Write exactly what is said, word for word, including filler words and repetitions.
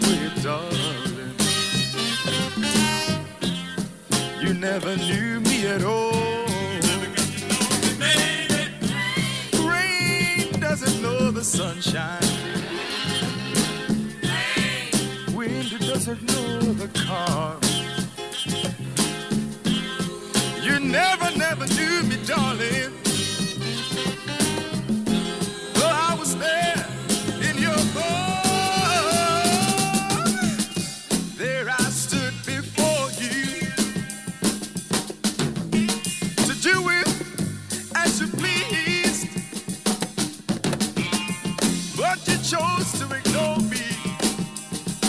way, darling. You never knew me at all. Rain doesn't know the sunshine. Wind doesn't know the calm. You never, never knew me, darling.